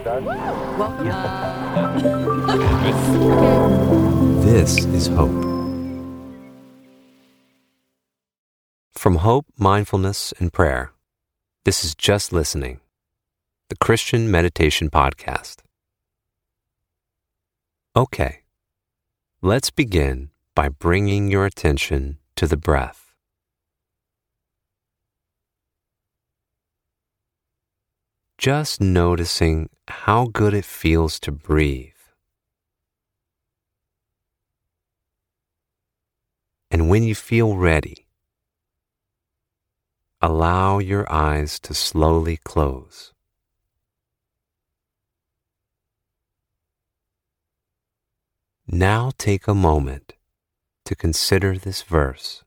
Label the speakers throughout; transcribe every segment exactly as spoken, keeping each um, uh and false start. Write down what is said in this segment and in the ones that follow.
Speaker 1: Welcome.
Speaker 2: This is Hope. From Hope, Mindfulness, and Prayer, this is Just Listening, the Christian Meditation Podcast. Okay, let's begin by bringing your attention to the breath. Just noticing how good it feels to breathe. And when you feel ready, allow your eyes to slowly close. Now take a moment to consider this verse.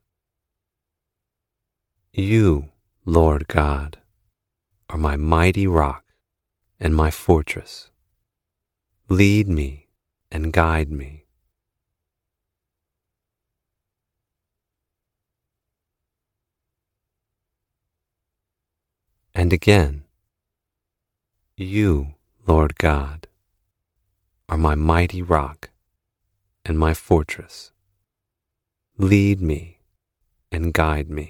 Speaker 2: You, Lord God, are my mighty rock and my fortress. Lead me and guide me. And again, you, Lord God, are my mighty rock and my fortress. Lead me and guide me.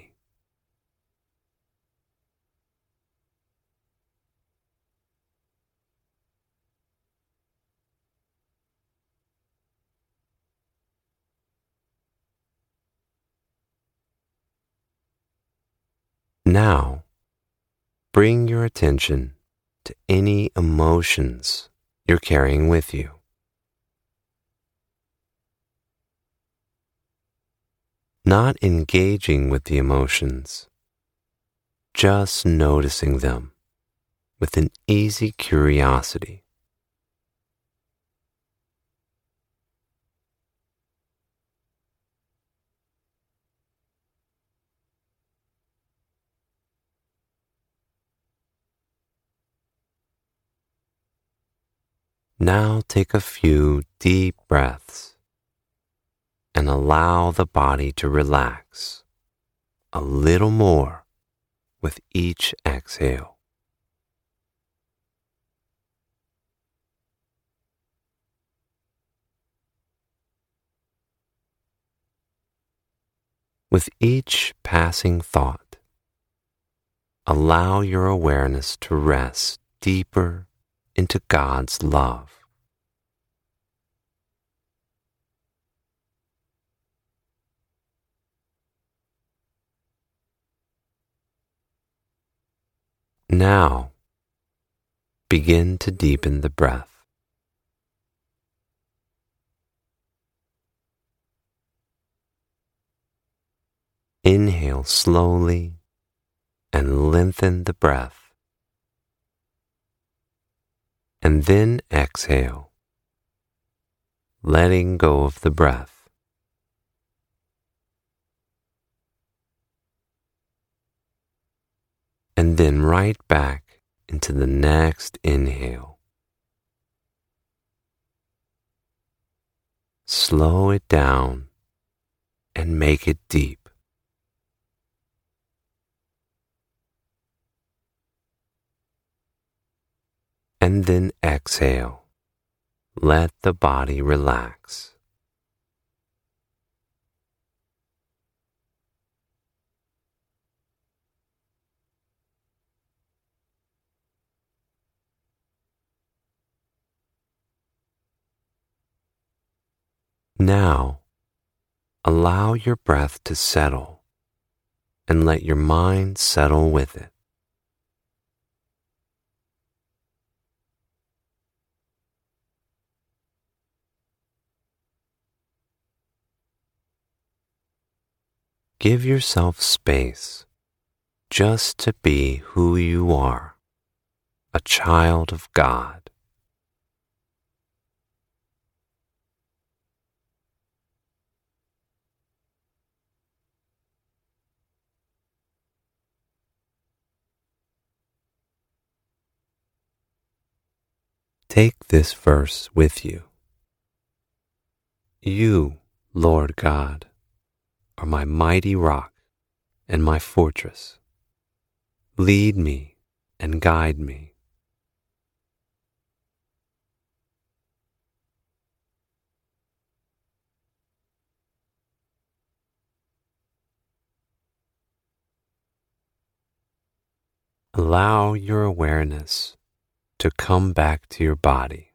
Speaker 2: Now, bring your attention to any emotions you're carrying with you. Not engaging with the emotions, just noticing them with an easy curiosity. Now take a few deep breaths and allow the body to relax a little more with each exhale. With each passing thought, allow your awareness to rest deeper into God's love. Now, begin to deepen the breath. Inhale slowly and lengthen the breath. And then exhale, letting go of the breath. And then right back into the next inhale. Slow it down and make it deep. And then exhale. Let the body relax. Now, allow your breath to settle and let your mind settle with it. Give yourself space just to be who you are, a child of God. Take this verse with you. You, Lord God, are my mighty rock and my fortress. Lead me and guide me. Allow your awareness to come back to your body.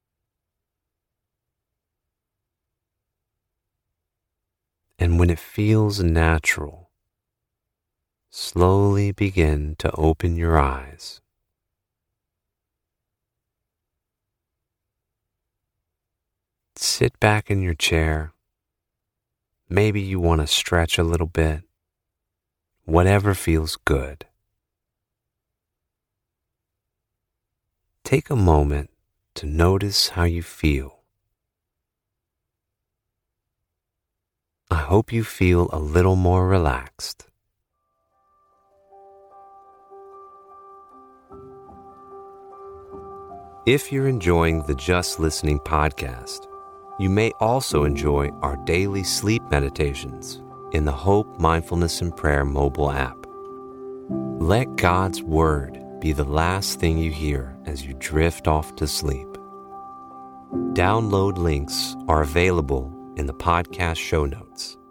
Speaker 2: And when it feels natural, slowly begin to open your eyes. Sit back in your chair. Maybe you want to stretch a little bit. Whatever feels good. Take a moment to notice how you feel. I hope you feel a little more relaxed. If you're enjoying the Just Listening podcast, you may also enjoy our daily sleep meditations in the Hope Mindfulness and Prayer mobile app. Let God's Word be the last thing you hear as you drift off to sleep. Download links are available in the podcast show notes.